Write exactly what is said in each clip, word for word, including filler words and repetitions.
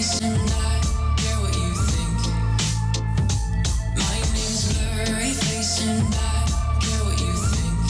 face and I care what you think. My name's blurry face and I care what you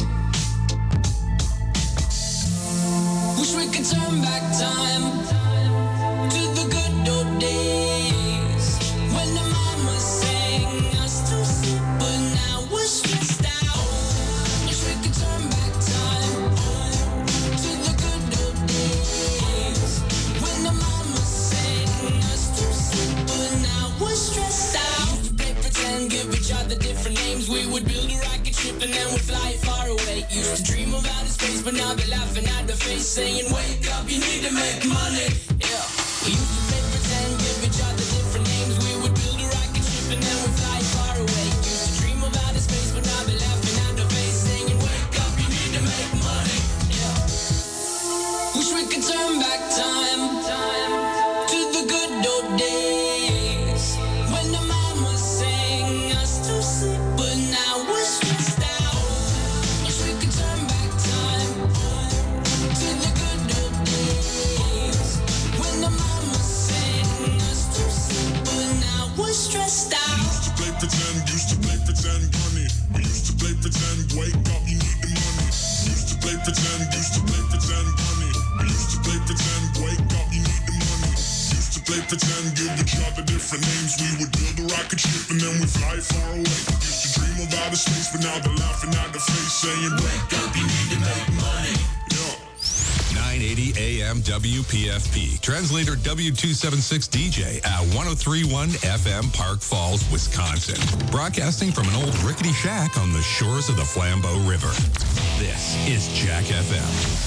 think. Wish we could turn back time to the good old days when the mama sang us to sleep, but now we're stressed out. Wish we could turn back time to the good old days when the mama sang us to sleep, but now we're stressed out. Used to play pretend, give each other different names. We would build a rocket ship and then we'd fly far away. Used to dream of outer space, but now they're laughing at the face, saying, wake up, you need to make money. Yeah. We used to play pretend, give each other different names. We would build a rocket ship and then we'd fly far away. Used to dream of outer space, but now they're laughing at the face, saying, wake up, you need to make money. Yeah. Wish we could turn back time to the good old days when the mama sang us to sleep, but now we're stressed out. Wish we could turn back time to the good old days when the mama sang us to sleep, but now we're stressed out. Used to play pretend, used to play pretend, honey. We used to play pretend, wake up, you need the money. Used to play pretend, used to play pretend, honey. We used to play pretend, wake up, you need the money. Used to play pretend, give each other different names. We would build a rocket ship and then we fly far away. Used to dream of outer space, but now they're laughing at the face, saying, wake up, you need to make money. Yeah. nine eighty A M W P F P. Translator W two seventy-six D J at one oh three point one F M Park Falls, Wisconsin. Broadcasting from an old rickety shack on the shores of the Flambeau River. This is Jack F M.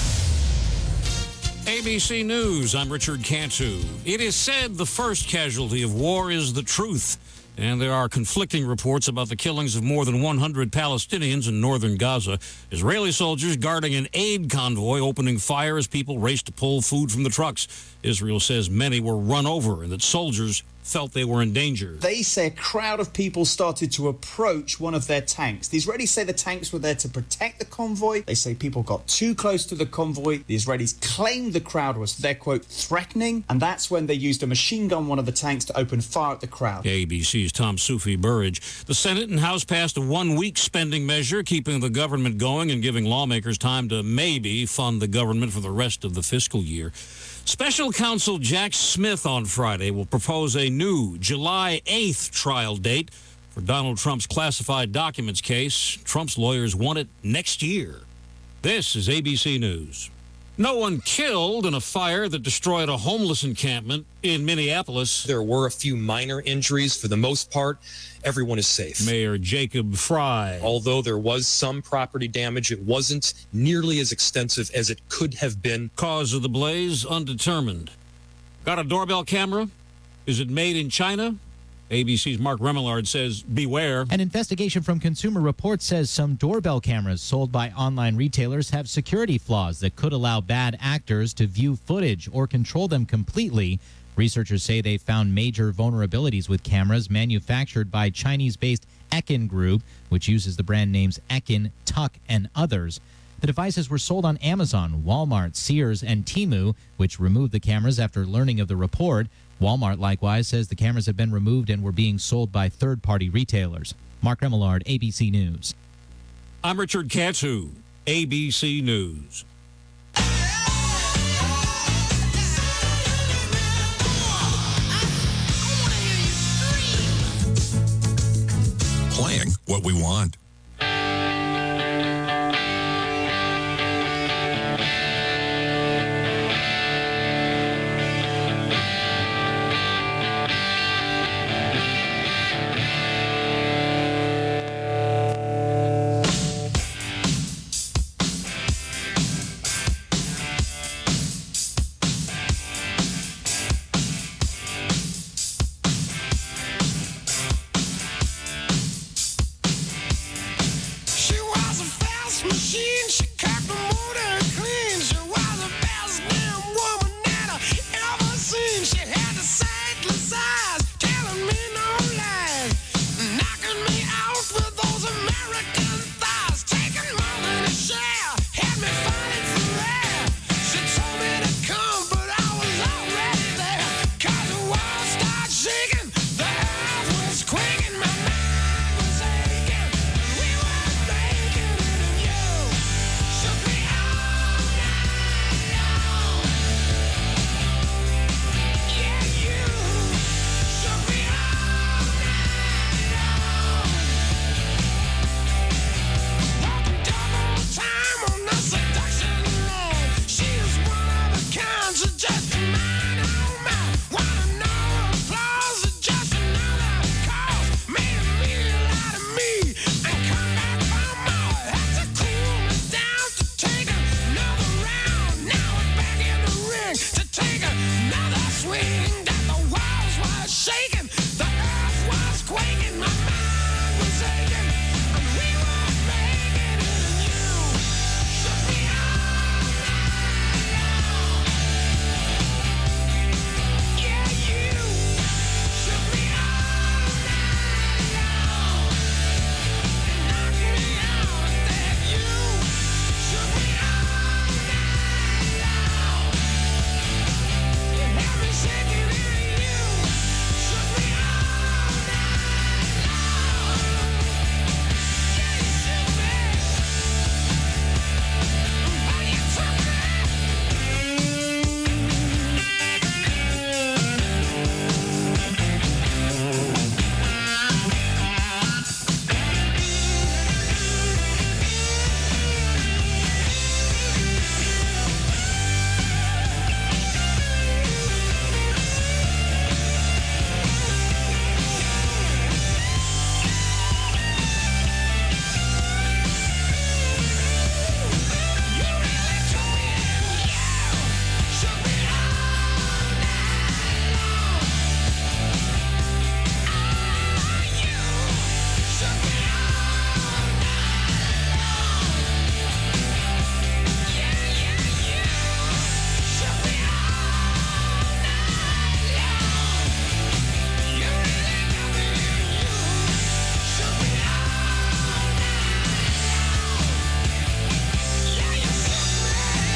A B C News, I'm Richard Cantu. It is said the first casualty of war is the truth, and there are conflicting reports about the killings of more than one hundred Palestinians in northern Gaza. Israeli soldiers guarding an aid convoy opening fire as people raced to pull food from the trucks. Israel says many were run over and that soldiers felt they were in danger. They say a crowd of people started to approach one of their tanks. The Israelis say the tanks were there to protect the convoy. They say people got too close to the convoy. The Israelis claimed the crowd was, their quote, threatening, and that's when they used a machine gun, one of the tanks, to open fire at the crowd. A B C's Tom Sufi Burridge. The Senate and House passed a one-week spending measure, keeping the government going and giving lawmakers time to maybe fund the government for the rest of the fiscal year. Special counsel Jack Smith on Friday will propose a new July eighth trial date for Donald Trump's classified documents case. Trump's lawyers want it next year. This is A B C News. No one killed in a fire that destroyed a homeless encampment in Minneapolis. There were a few minor injuries. For the most part, everyone is safe. Mayor Jacob Fry. Although there was some property damage, it wasn't nearly as extensive as it could have been. Cause of the blaze undetermined. Got a doorbell camera? Is it made in China? A B C's Mark Remillard says, beware. An investigation from Consumer Reports says some doorbell cameras sold by online retailers have security flaws that could allow bad actors to view footage or control them completely. Researchers say they found major vulnerabilities with cameras manufactured by Chinese-based Ekin Group, which uses the brand names Ekin, Tuck, and others. The devices were sold on Amazon, Walmart, Sears, and Temu, which removed the cameras after learning of the report. Walmart likewise says the cameras have been removed and were being sold by third-party retailers. Mark Remillard, A B C News. I'm Richard Cantu, A B C News. Playing what we want. shaking, the earth was quaking, my mind was aching, and we were making it, and you shook me all night long. Yeah, you shook me all night long, and knocked me out dead. You shook me all night long. You had me shaking, and you shook me all night long. Yeah, you shook me. Oh, you took me. You really took me in. You shook me all night long. Ah, you shook me all night long. Yeah, yeah, you shook me all night long. You really got me in. You shook me all night long. Yeah, you shook me.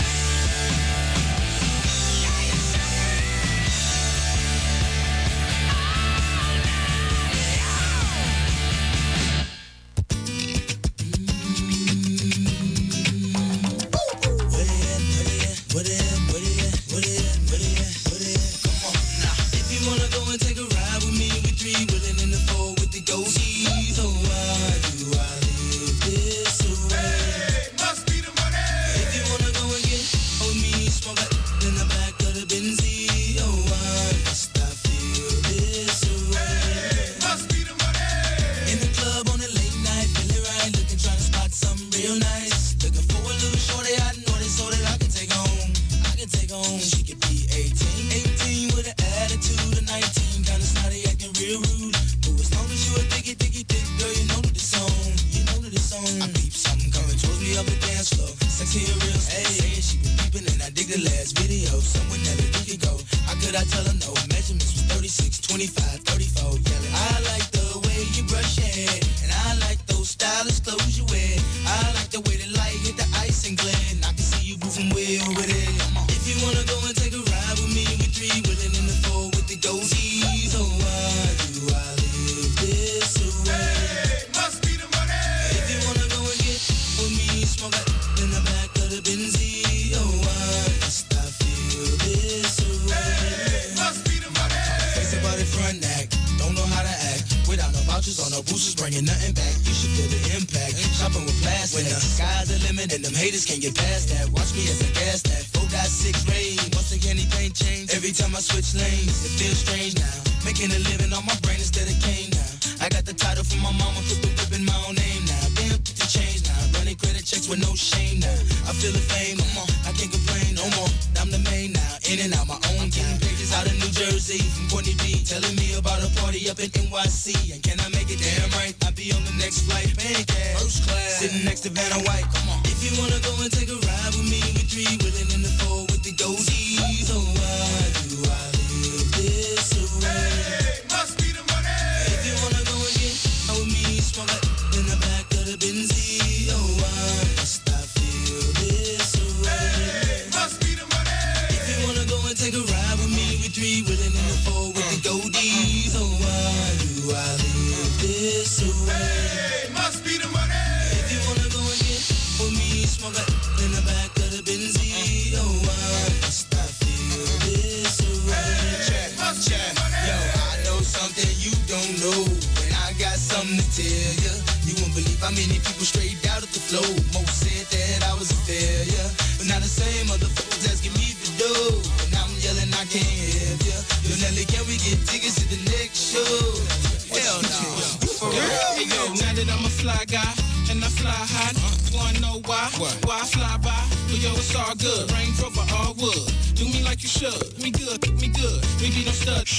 Yeah, you shook me If you wanna go and take a ride with me, we three willing in the four with the goatees. Oh, why do I live this way? Must be the money. If you wanna go and get with me, smoke it in the back of the Benz. Oh, why must I feel this way? Must be the money. In the club on a late night, feeling right, looking, trying to spot something real nice. Looking for a little shorty, I know this so that I can take home. I can take home. She could be eighteen, eighteen with an attitude of nineteen, kinda snotty, acting real rude. But as long as you a diggy, diggy, dick, girl, you know that it's on. You know that it's on. I peep something coming towards me up the dance floor. Sexy and real, hey, saying she been peeping, and I dig the last video. Somewhere never we could go. How could I tell her no? Measurements was thirty-six, twenty-five, thirty-four, yelling. I like the way you brush your hair, and I like those stylish clothes you wear. I like the way the light hit the ice and glare, and I can see you moving way over there. If you wanna go and take a ride with me, we three willing in the four with the goatees. Oh, why do I live this way? Must be the money. If you wanna go and get with me, smoke it in the back of the Benz. Oh, why must I feel this way? Must be the money. Face about it front act, don't know how to act. Without no vouchers or no boosters, bringing nothing back. You should feel the impact. Shopping with plastic. When the sky's the limit and them haters can't get past that. Watch me as I gas that. four point six range. Once again, anything change. Every time I switch lanes, it feels strange now. Making a living on my brain instead of cane now. I got the title from my mama, put the whip in my own name now. Damn, put the change now. Running credit checks with no shame now. I feel the fame, come on, I can't complain no more. I'm the main now, in and out my own game. Pages out of New Jersey from Courtney B, telling me about a party up in N Y C. And can I make it damn right? I'll be on the next flight, paying cash, first class, sitting next to Vanna White. Come on, if you wanna go and take a ride with me, we three willing in the four with the goatees. Oh, why do I live this way? Must be the money. If you wanna go and get out with me, smoke it in the back of the Benz. Oh, why must I feel this way? Must be the money. If you wanna go and take a ride with me, we three willing in the four with the goatees. Oh, why do I live this way? Must be the money. If you wanna go and get with me, smoke it in the back of the Benz. Oh, why must I feel this way? Check, check. Yo, I know something you don't know, and I got something to tell you. You won't believe how many people straight out of the flow. Most said that I was a failure, but now the same motherfuckers asking me to do, and I'm yelling I can't help you. Yo, Nelly, can we get tickets to the next show? Hell no. For real? Hey, yo, now that I'm a fly guy, and I fly high, wanna know why? Why I fly by? But yo, it's all good. Range Rover, all wood. Do me like you should. Me good, me good. Maybe don't stud.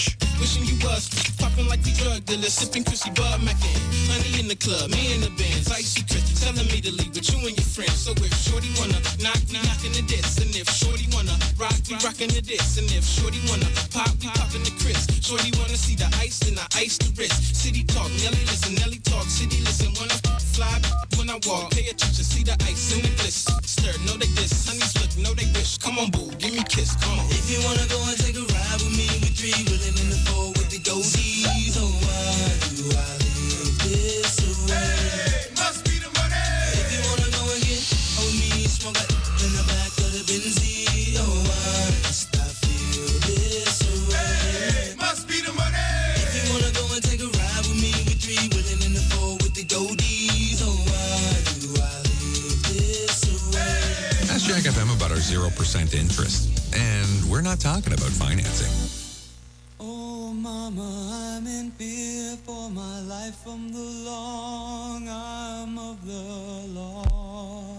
wishing you was popping like we drug dealers, sipping Chrissy Bud Mackin. Honey in the club, me in the bands, icy Chris telling me to leave with you and your friends. So if Shorty wanna knock, we knockin' the diss, and if Shorty wanna rock, we rockin' the diss, and if Shorty wanna pop, we poppin' the Chris. Shorty wanna see the ice, then I ice the wrist. City talk, Nelly listen, Nelly talk, city listen. When I fly, when I walk, pay attention, see the ice in the bliss. Stir, know they diss, honeys look, know they wish. Come on, boo, give me a kiss, come on. If you wanna go and take a ride with me, we three willing in the four with the goatees. Oh, why do I live this way? Hey, must be the money. If you wanna go and get on me, smoke a in the back of the Benzie. Oh, why must I feel this way? Hey, must be the money. If you wanna go and take a ride with me, we three willing in the four with the goatees. Oh, why do I live this way? Ask Jack F M about our zero percent interest. And we're not talking about financing. Oh, mama, I'm in fear for my life from the long arm of the law.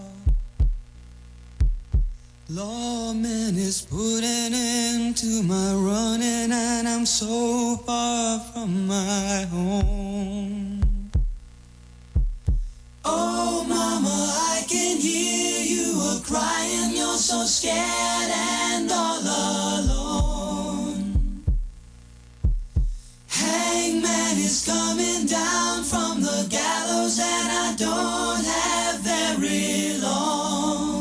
Lawman is putting end to my running, and I'm so far from my home. Oh, mama, I can hear you a crying. You're so scared and all alone. Hangman is coming down from the gallows, and I don't have very long.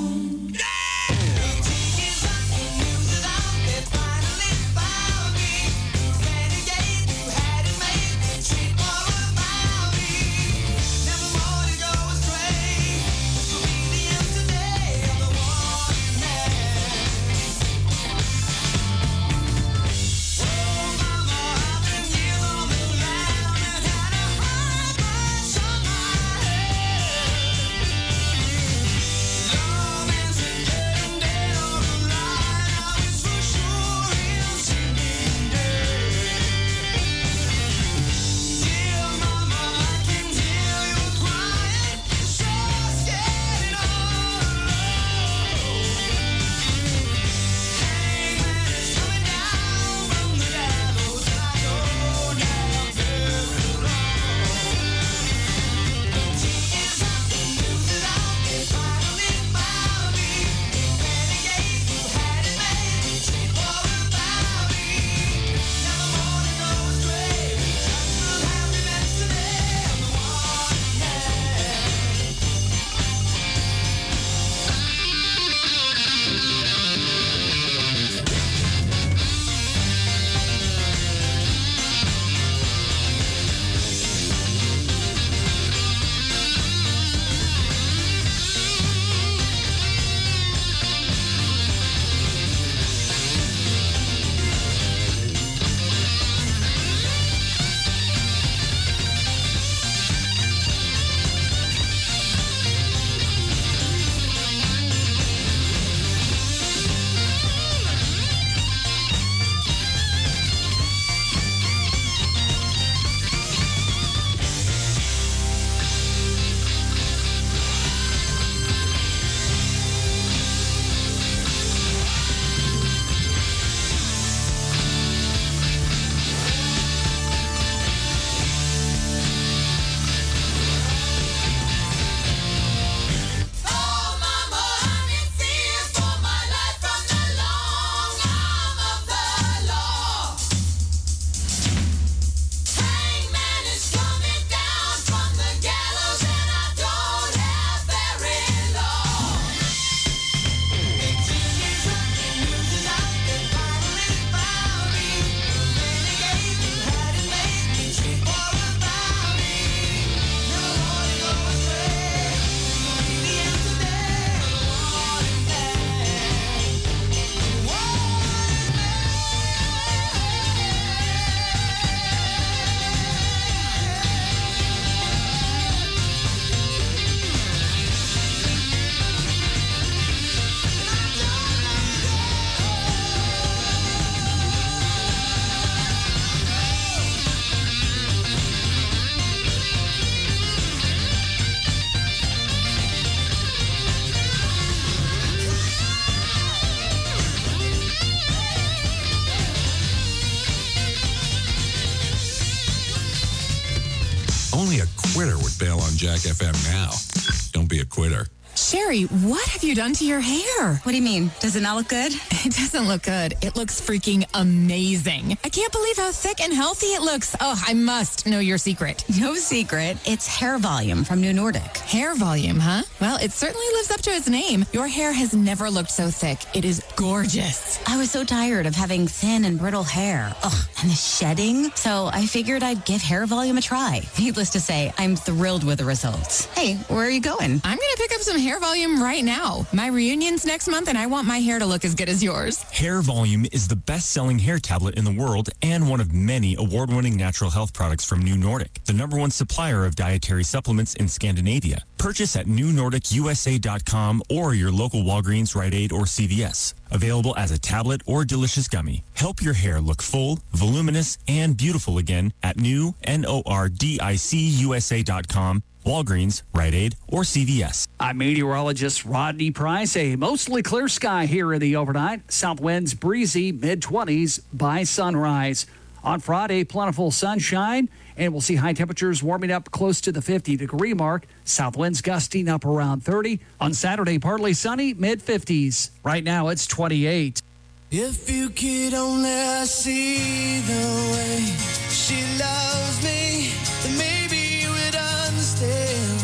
Only a quitter would bail on Jack F M now. Don't be a quitter. Sherry, what have you done to your hair? What do you mean? Does it not look good? It doesn't look good. It looks freaking amazing. I can't believe how thick and healthy it looks. Oh, I must know your secret. No secret. It's Hair Volume from New Nordic. Hair volume, huh? Well, it certainly lives up to its name. Your hair has never looked so thick. It is gorgeous. I was so tired of having thin and brittle hair. Ugh, and the shedding. So I figured I'd give Hair Volume a try. Needless to say, I'm thrilled with the results. Hey, where are you going? I'm going to pick up some Hair Volume right now. My reunion's next month, and I want my hair to look as good as yours. Hair Volume is the best-selling hair tablet in the world and one of many award-winning natural health products from New Nordic, the number one supplier of dietary supplements in Scandinavia. Purchase at new nordic u s a dot com or your local Walgreens, Rite Aid, or C V S. Available as a tablet or delicious gummy. Help your hair look full, voluminous, and beautiful again at new nordic u s a dot com. Walgreens, Rite Aid, or C V S. I'm meteorologist Rodney Price. A mostly clear sky here in the overnight. South winds breezy, mid-twenties by sunrise. On Friday, plentiful sunshine, and we'll see high temperatures warming up close to the fifty-degree mark. South winds gusting up around thirty. On Saturday, partly sunny, mid-fifties. Right now, it's twenty-eight. If you could only see the way she loves me, then maybe you would understand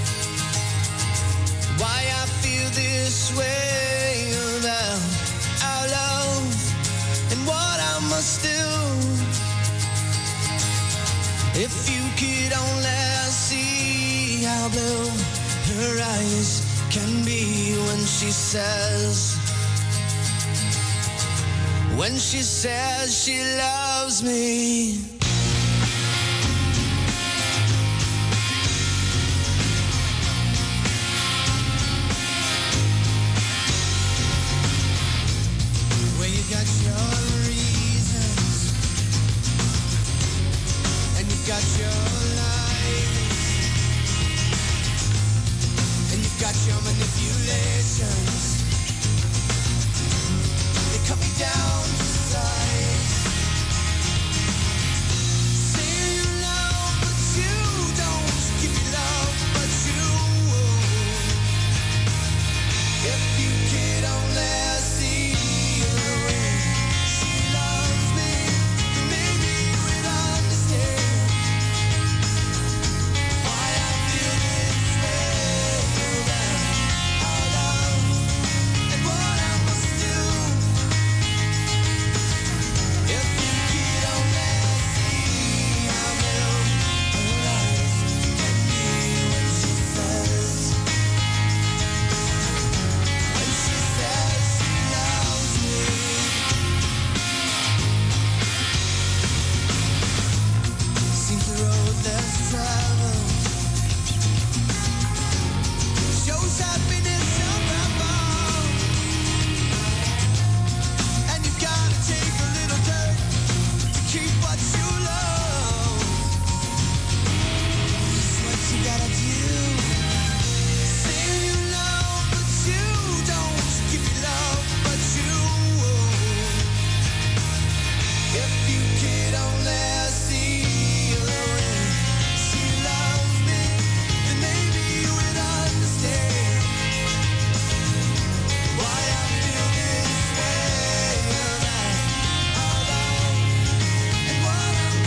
why I feel this way about our love and what I must do. If you could only see how blue her eyes can be when she says, when she says she loves me. Well, you got your reasons, and you've got your lies, and you've got your manipulations. They cut me down to size. Say you love, but you don't. Give me love, but you won't. If you could only see the way she loves me, maybe you would understand why I feel this way about our love and what I must do. If you could only see how blue her eyes can be when she says, when she says she loves me. Seems the road less traveled shows happiness up above, and you've gotta take a little dirt to keep what you love. It's what you gotta do. Say you love, but you don't. Give me love, but you won't. If you could only see the way she loves me, then maybe you would understand why I feel this way about our love and what I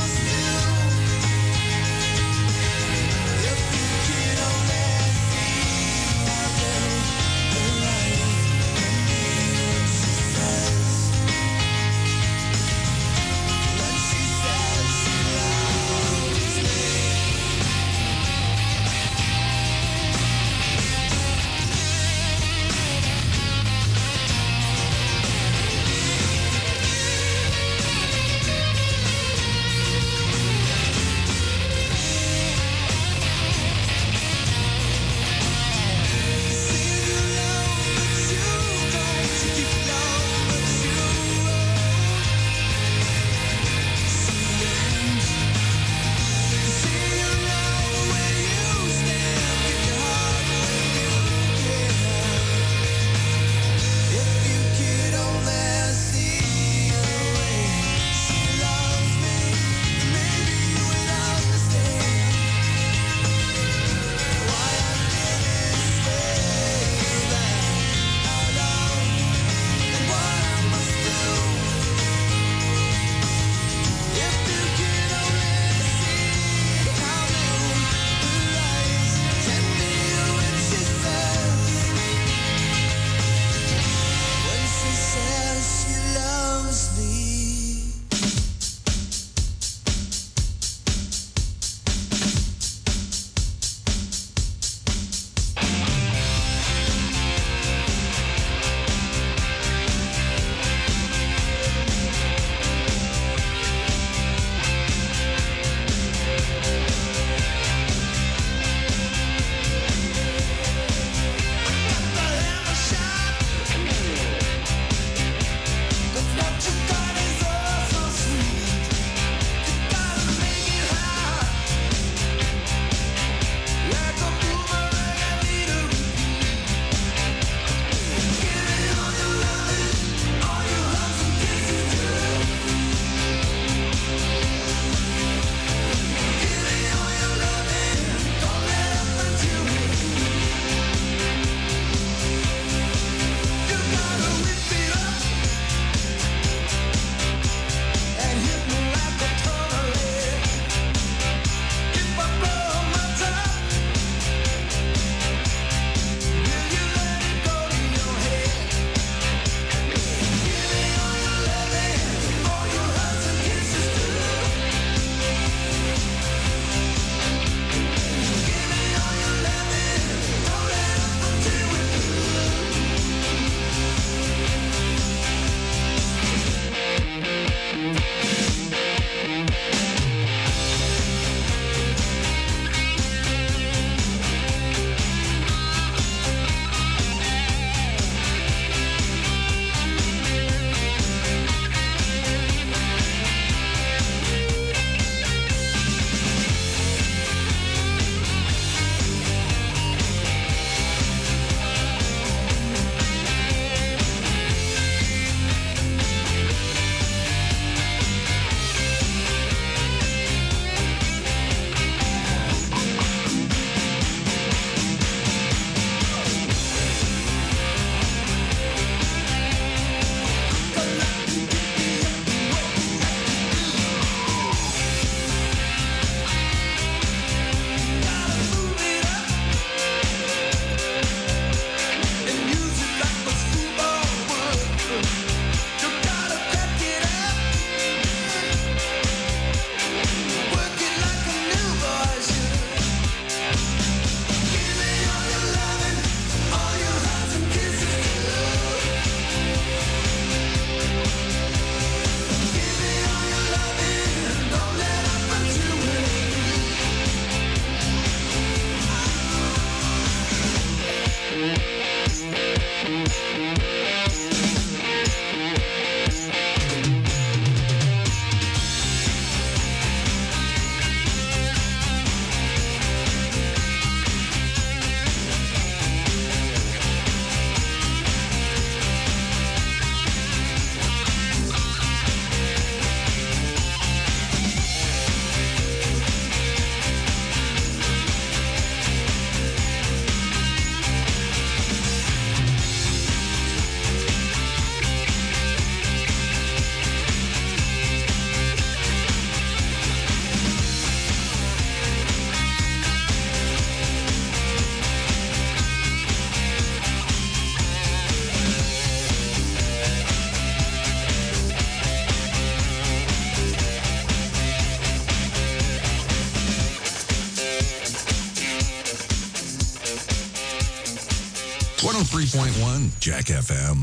one oh three point one Jack F M.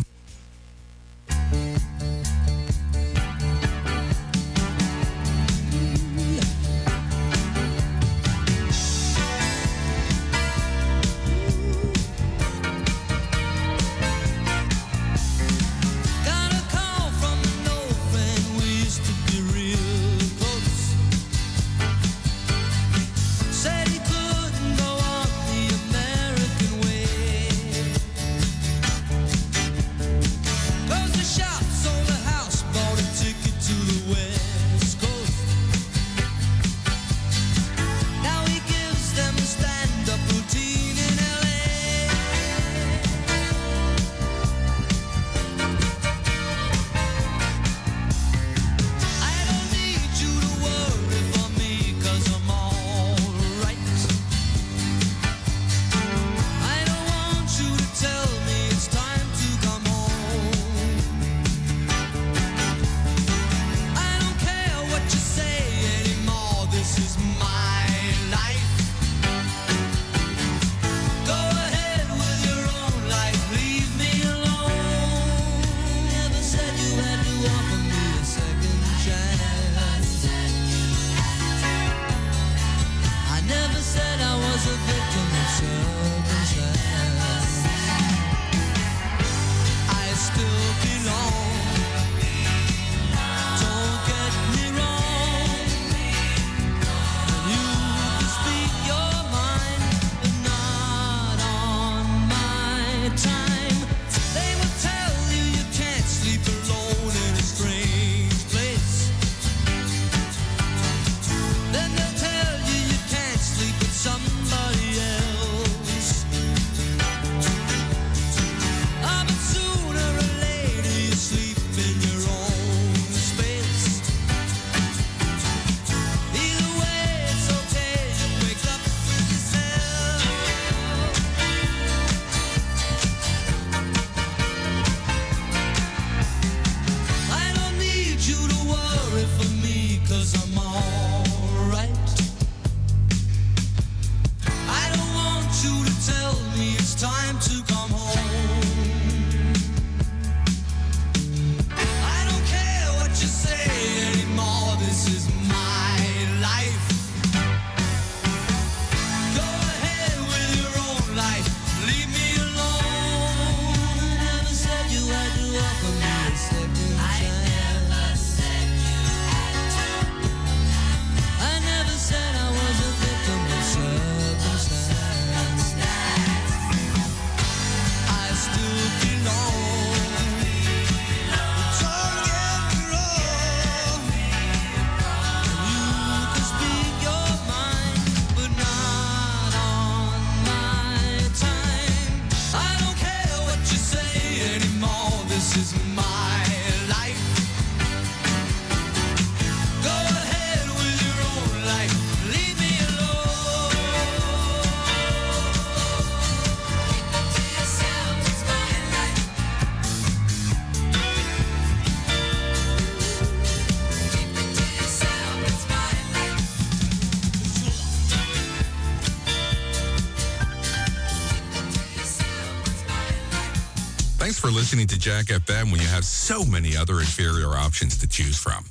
Thanks for listening to Jack F M when you have so many other inferior options to choose from.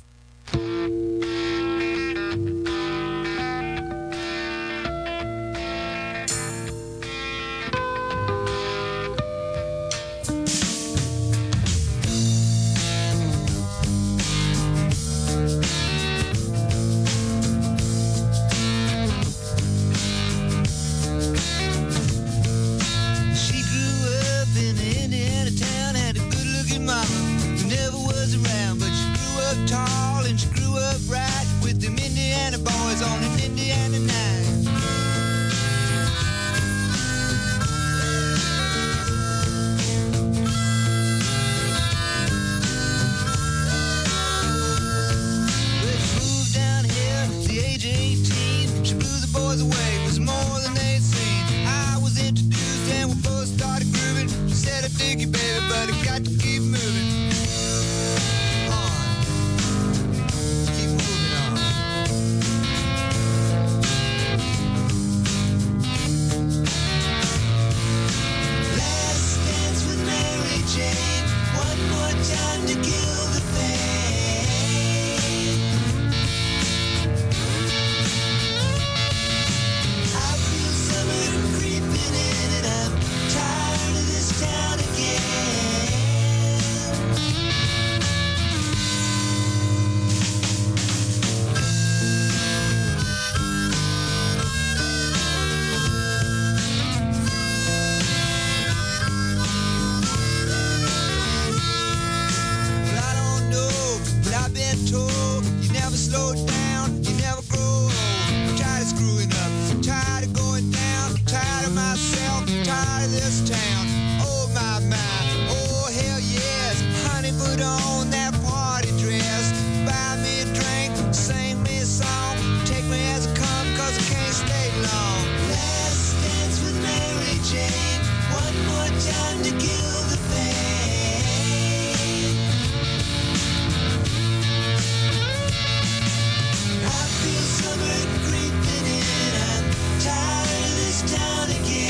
Last You never grow old. I'm tired of screwing up. Tired of going down. Tired of myself. Tired of this town. Oh my my. Oh hell yes. Honey, put on that party dress. Buy me a drink. Sing me a song. Take me as I come, cause I can't stay long. Last dance with Mary Jane. One more time to kill the pain. I feel summer creeping in. I'm tired of this town again.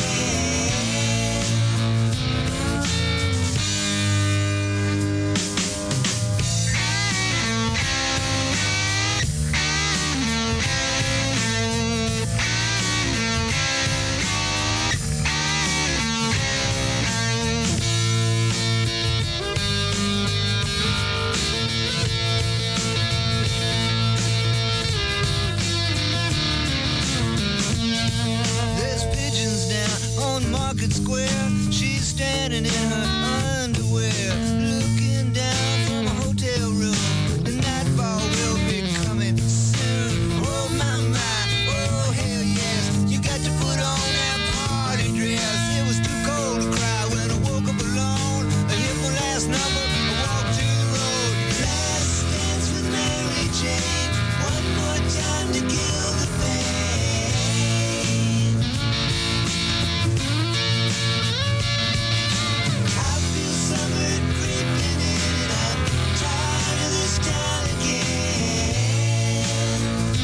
There's pigeons down on Market Square. She's standing in her underwear, looking down from a hotel room. The nightfall will be coming soon. Oh my my, oh hell yes. You got to put on that party dress. It was too cold to cry when I woke up alone. I hit my last number, I walked to the road. Last dance with Mary Jane. One more time to kill the pain. I feel summer creeping in, and I'm tired of this town again.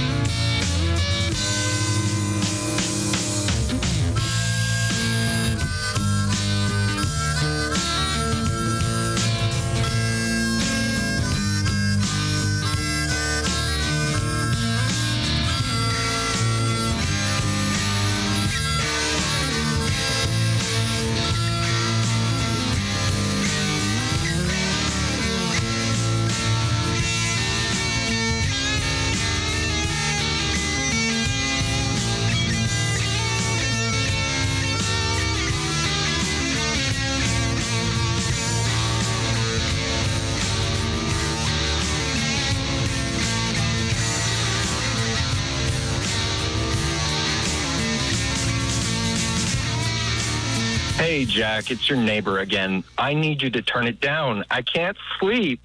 Hey, Jack, it's your neighbor again. I need you to turn it down. I can't sleep.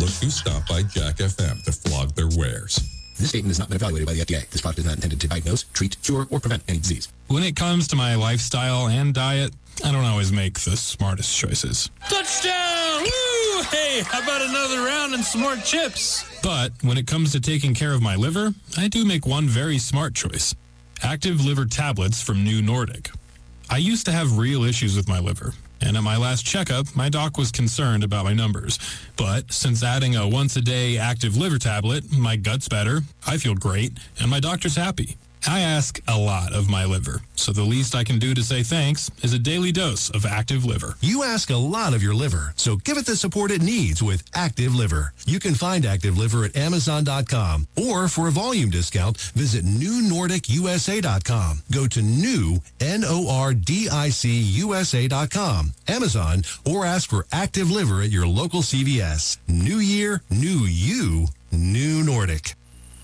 look who stopped by Jack F M to flog their wares. This statement has not been evaluated by the F D A. This product is not intended to diagnose, treat, cure, or prevent any disease. When it comes to my lifestyle and diet, I don't always make the smartest choices. Touchdown! Woo! Hey, how about another round and some more chips? But when it comes to taking care of my liver, I do make one very smart choice. Active Liver Tablets from New Nordic. I used to have real issues with my liver, and at my last checkup, my doc was concerned about my numbers. But since adding a once-a-day Active Liver tablet, my gut's better, I feel great, and my doctor's happy. I ask a lot of my liver, so the least I can do to say thanks is a daily dose of Active Liver. You ask a lot of your liver, so give it the support it needs with Active Liver. You can find Active Liver at Amazon dot com, or for a volume discount, visit New Nordic U S A dot com. Go to new, N O R D I C U S A dot com, Amazon, or ask for Active Liver at your local C V S. New year, new you, New Nordic.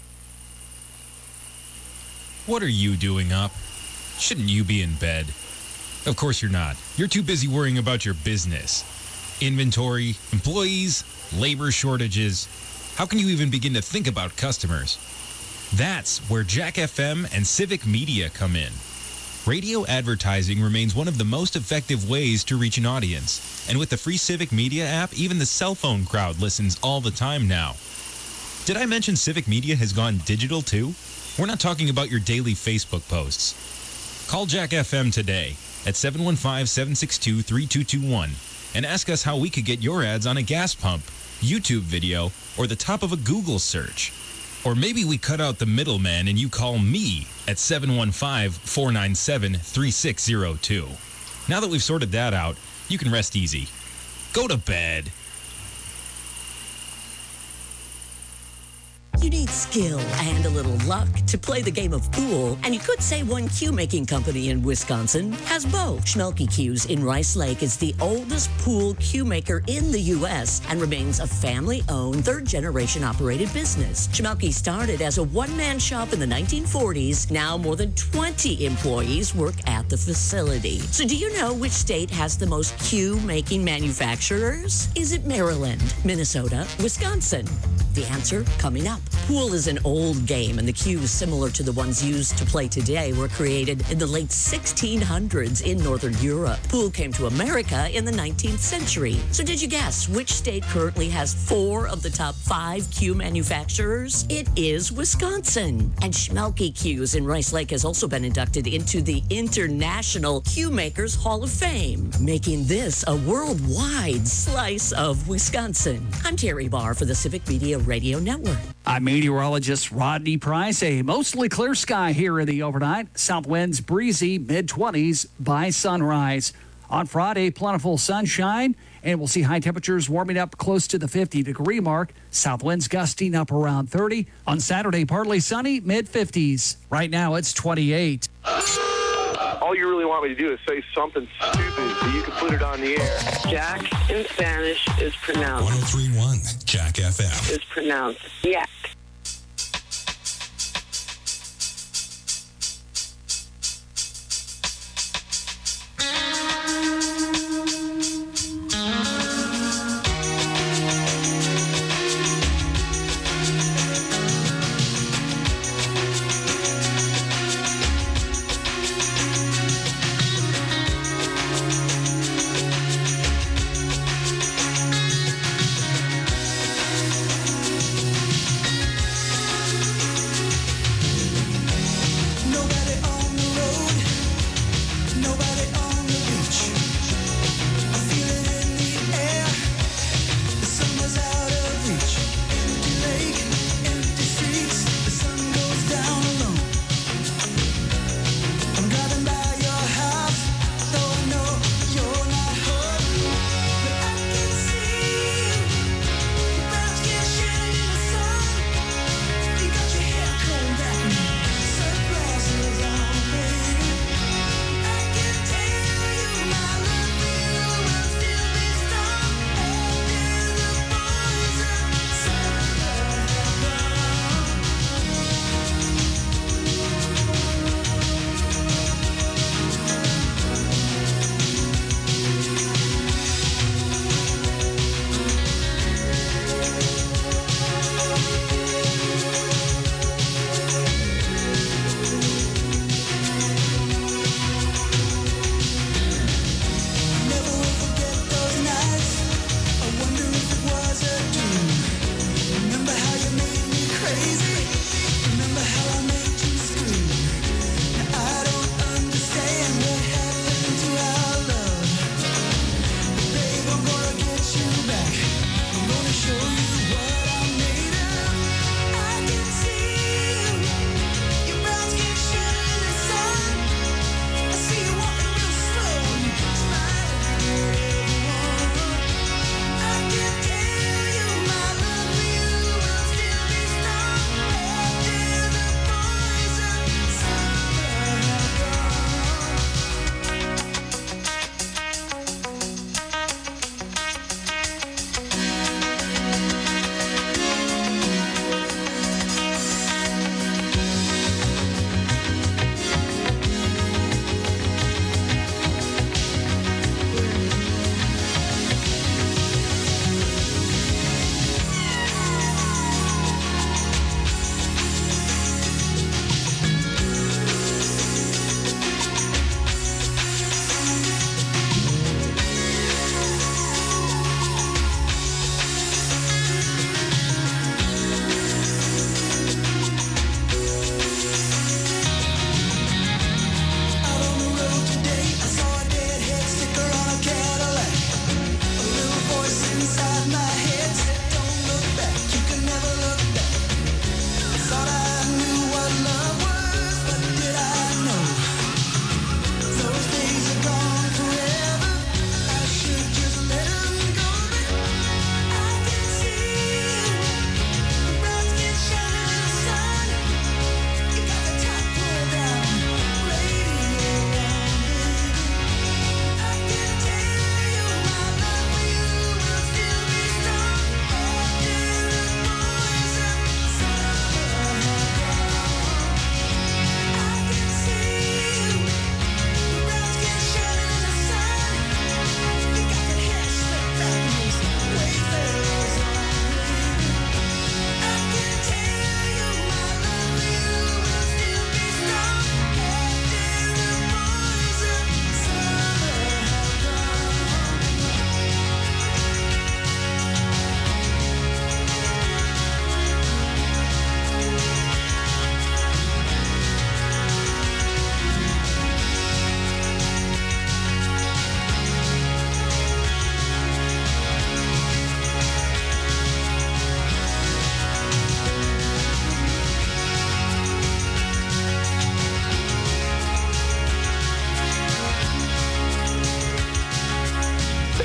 What are you doing up? Shouldn't you be in bed? Of course you're not. You're too busy worrying about your business. Inventory, employees, labor shortages. How can you even begin to think about customers? That's where Jack F M and Civic Media come in. Radio advertising remains one of the most effective ways to reach an audience. And with the free Civic Media app, even the cell phone crowd listens all the time now. Did I mention Civic Media has gone digital too? We're not talking about your daily Facebook posts. Call Jack F M today at seven one five, seven six two, three two two one and ask us how we could get your ads on a gas pump, YouTube video, or the top of a Google search. Or maybe we cut out the middleman and you call me at seven one five, four nine seven, three six zero two. Now that we've sorted that out, you can rest easy. Go to bed. You need skill and a little luck to play the game of pool, and you could say one cue-making company in Wisconsin has both. Schmelke Cues in Rice Lake is the oldest pool cue maker in the U S and remains a family-owned, third-generation operated business. Schmelke started as a one-man shop in the nineteen forties. Now more than twenty employees work at the facility. So do you know which state has the most cue-making manufacturers? Is it Maryland, Minnesota, Wisconsin? The answer coming up. Pool is an old game, and the cues similar to the ones used to play today were created in the late sixteen hundreds in Northern Europe. Pool came to America in the nineteenth century. So did you guess which state currently has four of the top five cue manufacturers? It is Wisconsin. And Schmelke Cues in Rice Lake has also been inducted into the International Cue Makers Hall of Fame, making this a worldwide slice of Wisconsin. I'm Terry Barr for the Civic Media Radio Network. I'm meteorologist Rodney Price. A mostly clear sky here in the overnight. South winds breezy, mid twenties by sunrise. On Friday, plentiful sunshine, and we'll see high temperatures warming up close to the fifty degree mark. South winds gusting up around thirty. On Saturday, partly sunny, mid fifties. Right now, it's twenty-eight. All you really want me to do is say something stupid so you can put it on the air. Jack in Spanish is pronounced. one oh three point one Jack F M. Is pronounced yak.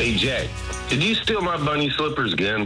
Hey, Jack, did you steal my bunny slippers again?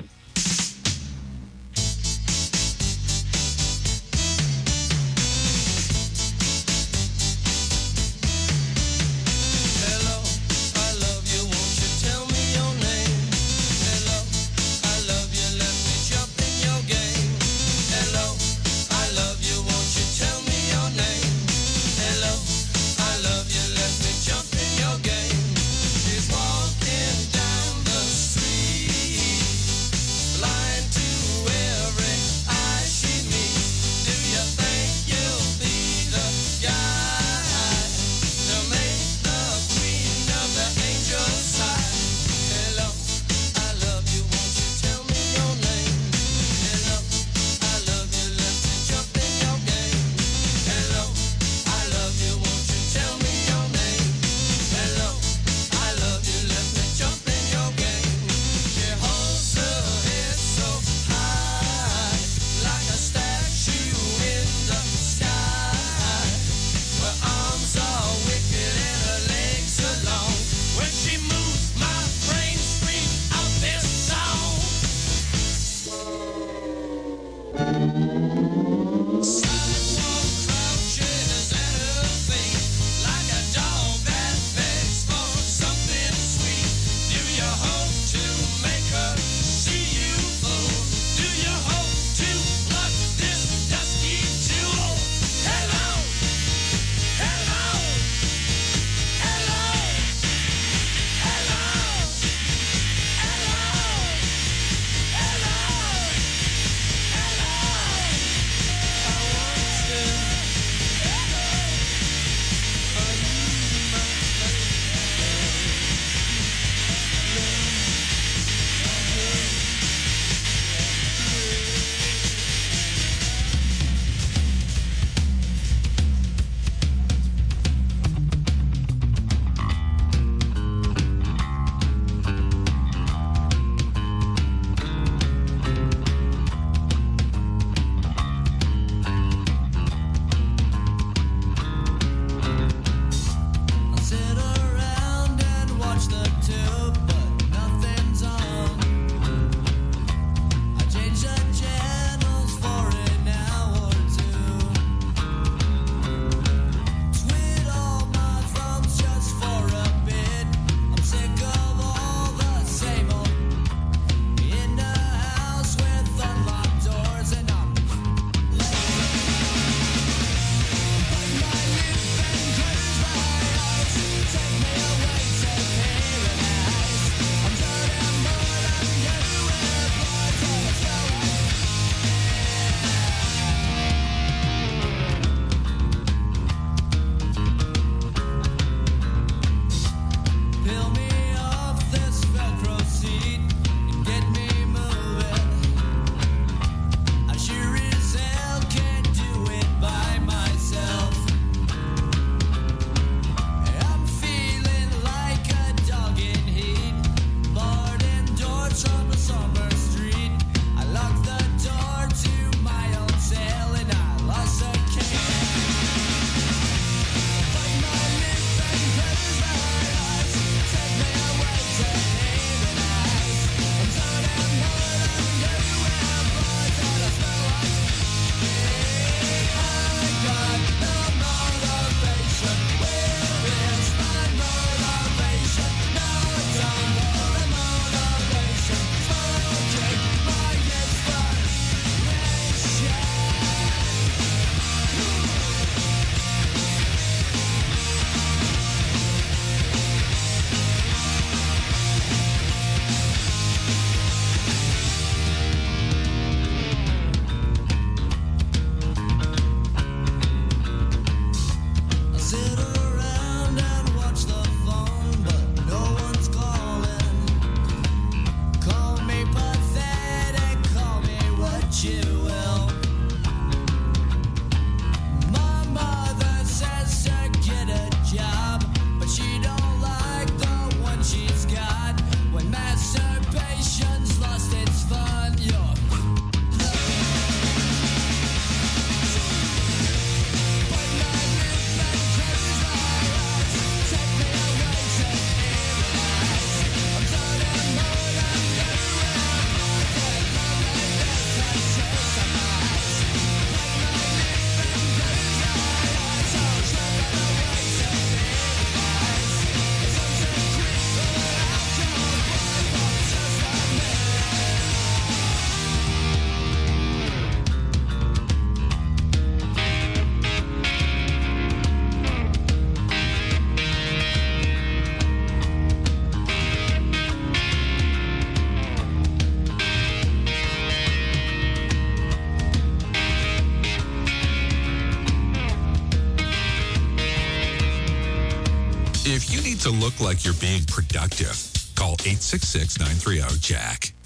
look like you're being productive. Call eight six six, nine three zero, Jack.